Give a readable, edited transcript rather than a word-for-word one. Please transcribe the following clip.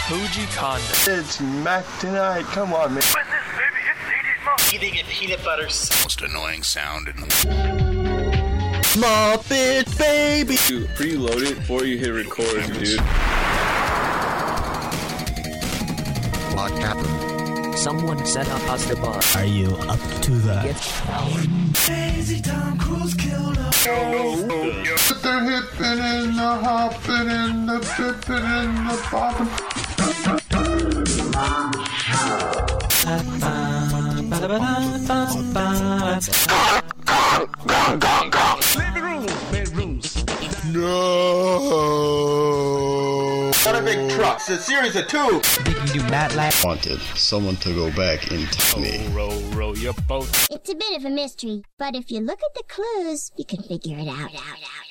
Koji Kondo. It's Mac tonight. Come on, man. What's this, baby? It's Eating a peanut butter. Most annoying sound in the Muppet Baby. You preload it before you hit record, dude. What happened? Someone set up us the bar. Are you up to that? Crazy Tom Cruise killed us. Put their hippin' and the hoppin' and the pippin' and the boppin'. Living room, bedrooms. No. Not a big truck. It's a series of two. Think you do Matt Lab? Wanted someone to go back and tell me. Row, you're both. It's a bit of a mystery, but if you look at the clues, you can figure it out.